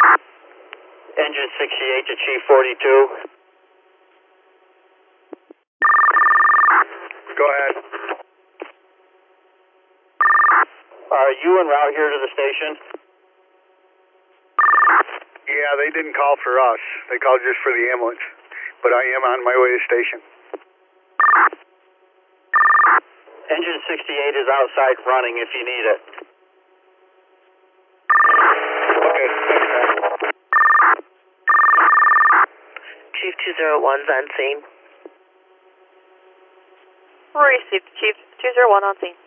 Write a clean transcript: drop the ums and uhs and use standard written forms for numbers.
Engine 68 to Chief 42. Go ahead. Are you en route here to the station? Yeah, they didn't call for us. They called just for the ambulance. But I am on my way to station. Engine 68 is outside running if you need it. Okay, thanks, man. Chief 201's on scene. Received, Chief 201 on scene.